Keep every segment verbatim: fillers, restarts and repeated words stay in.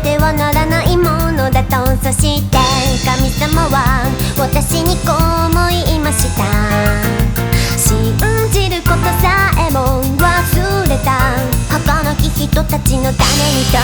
てはならないものだと。そして神様は私にこう思いました。信じることさえも忘れた儚き人たちのためにと。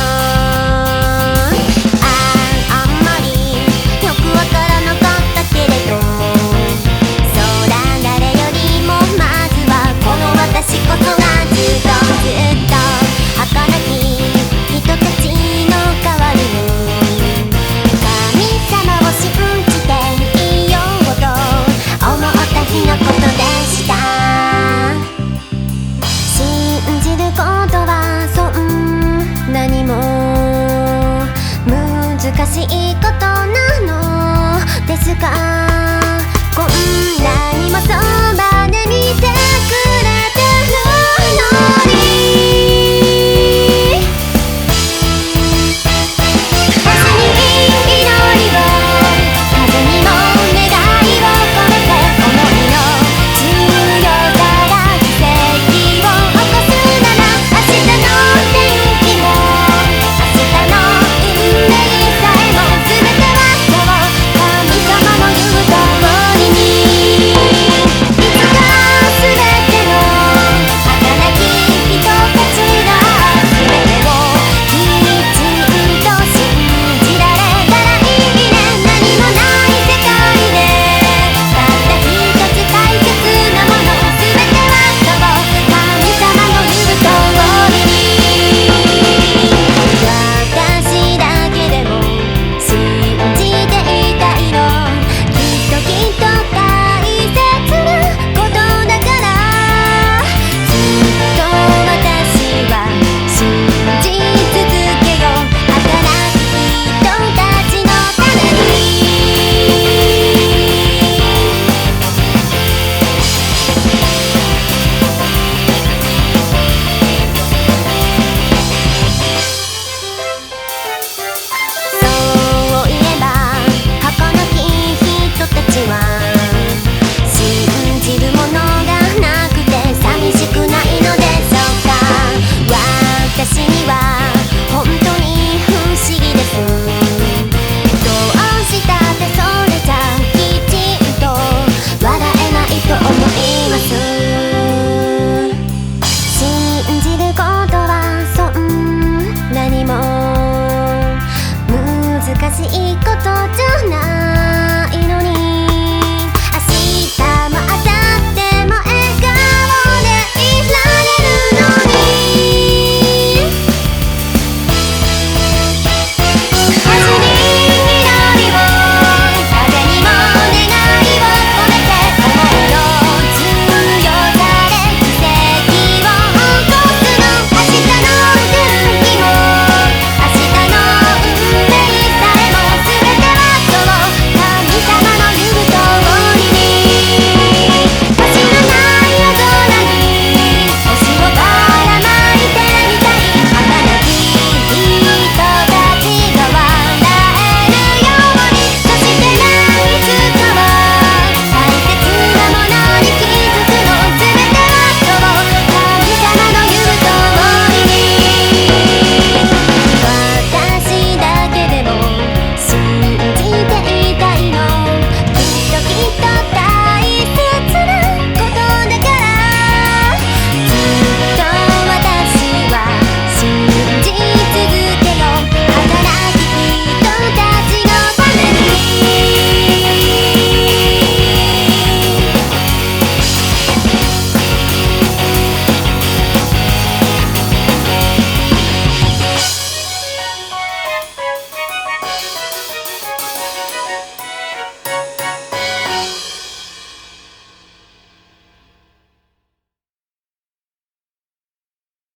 ああ、あんまりよくわからなかったけれど、そうだ、誰よりもまずはこの私こそがずっとずっと儚き人たちの代わりに神様を信じていようと思った日のことでした。信じることはそんなにも難しいことなのですか。こんなにもそば